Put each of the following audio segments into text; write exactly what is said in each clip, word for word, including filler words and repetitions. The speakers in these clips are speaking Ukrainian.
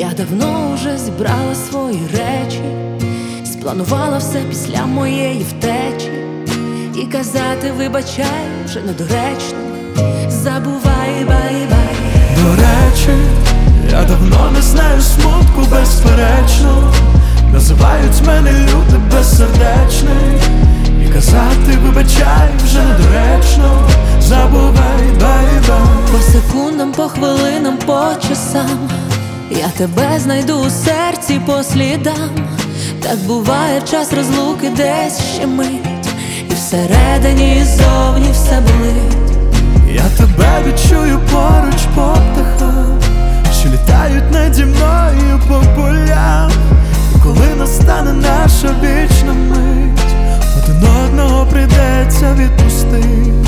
давно уже зібрала свої речі, спланувала все після моєї втечі. І казати вибачай вже недоречно, забувай, бай-бай. До речі, я давно не знаю смутку, безперечно. Називають мене люди безсердечний. І казати вибачай вже недоречно, забувай, бай-бай. По секундам, по хвилинам, по часам я тебе знайду у серці по слідам. Так буває в час розлуки, десь ще мить, і всередині, і зовні все болить. Я тебе відчую поруч по птахам, що літають наді мною по полям. І коли настане наша вічна мить, один одного прийдеться відпустить.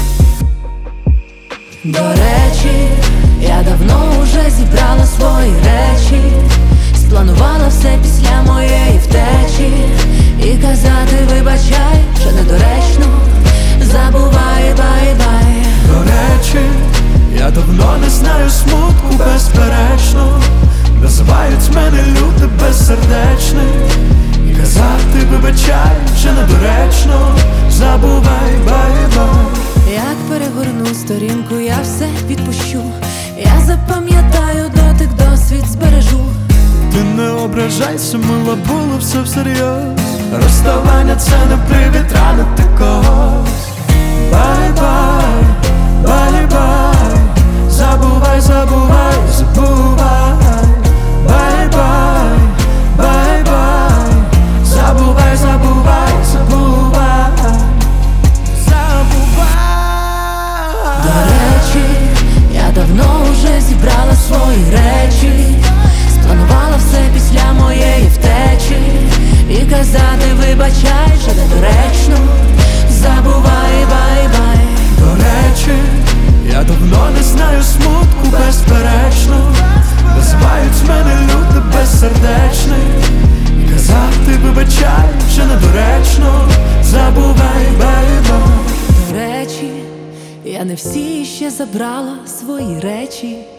До речі, я давно уже зібрала свої речі, спланувала все після моєї втечі. І казати вибачай вже недоречно, забувай, бай-бай. До речі, я давно не знаю смутку, безперечно. Називають мене люди безсердечний. І казати вибачай вже недоречно, забувай, бай-бай. Як перегорну сторінку, я все відпущу. Я запам'ятаю дотик, досвід збережу. Ти не ображайся, мила, було все всерйоз. Розставання це не привід ранити когось. Бай-бай, бай-бай. Забувай, забувай, забувай. Бай-бай, бай-бай. Забувай, забувай, забувай. Забувай. До речі, я давно вже зібрала свої речі, спланувала все після моєї втечі. І казати вибачай вже недоречно, забувай, бай-бай. До речі, я давно не знаю смутку, безперечно. Називають мене люди безсердечний. І казати вибачай вже недоречно, забувай, бай-бай. До речі, я не всі ще забрала свої речі,